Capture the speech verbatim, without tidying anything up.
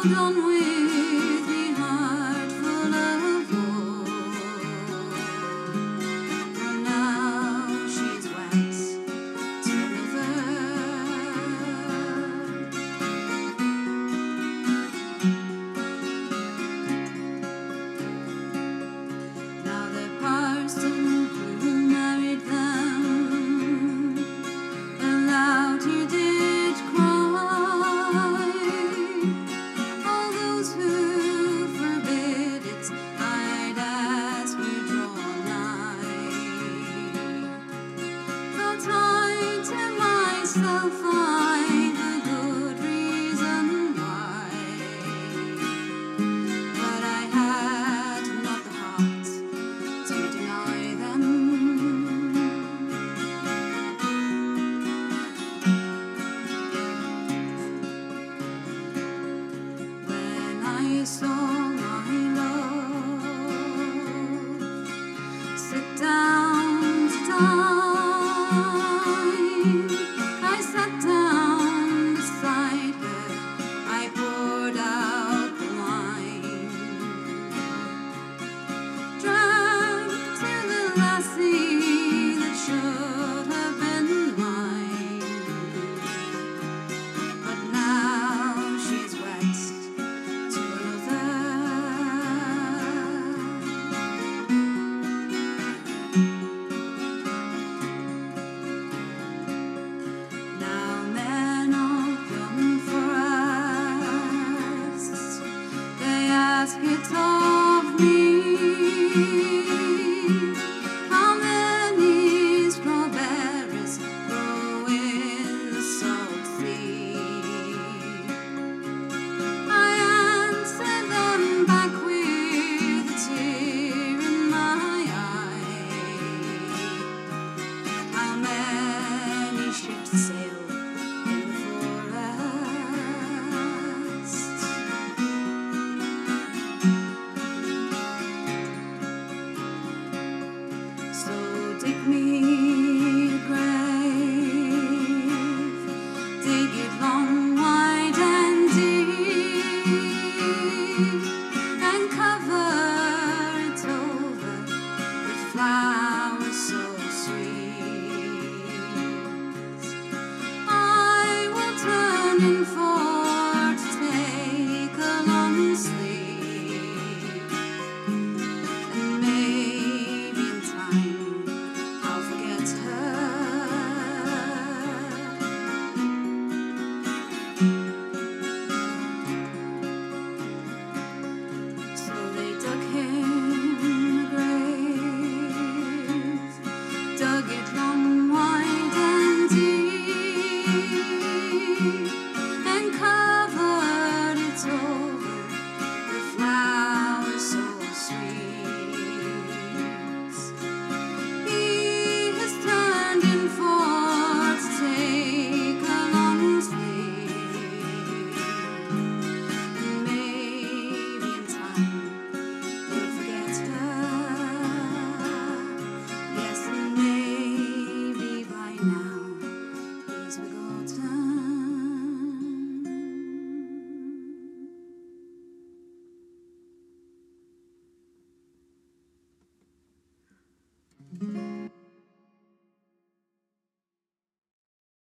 done with me heart full of woe. For now she's wed to another. Now the parson who married them aloud he did cry. All those who forbid it, I'd ask you draw nigh. Thought I to myself find a good reason why, but I had not the heart to deny them. When I saw my love sit down to die,